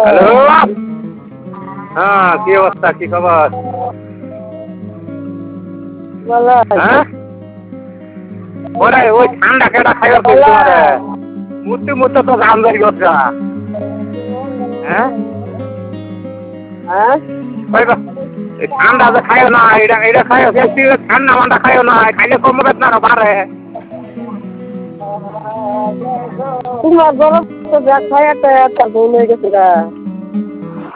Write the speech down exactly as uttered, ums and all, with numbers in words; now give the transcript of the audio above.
Hello. হ্যাঁ, কি অবস্থা, কি খবর? ভালো হ্যাঁ, ওরে ওই ঠান্ডা কেটা খাইবার কইছো রে? মুতি মুতি তো গাম ধরি গছা। হ্যাঁ, হ্যাঁ কইবা এই ঠান্ডা যে খাইও না, এটা এটা খাইও, বেশি ঠান্ডা মান্ডা খাইও না, খাইলে কমবে না আরো বাড়ে। তোমার গরম তো যা খায় একটা একটা ভুল হয়ে গেছে গা।